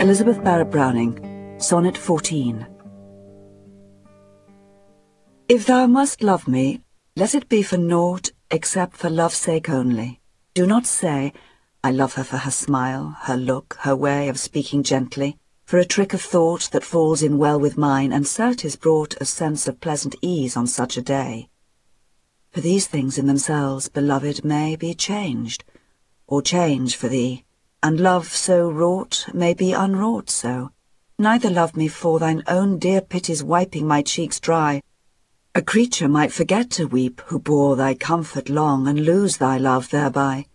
Elizabeth Barrett Browning, Sonnet 14. If thou must love me, let it be for naught except for love's sake only. Do not say, I love her for her smile, her look, her way of speaking gently, for a trick of thought that falls in well with mine, and certes brought a sense of pleasant ease on such a day. For these things in themselves, beloved, may be changed, or change for thee, and love so wrought may be unwrought so. Neither love me for thine own dear pity's wiping my cheeks dry. A creature might forget to weep who bore thy comfort long, and lose thy love thereby.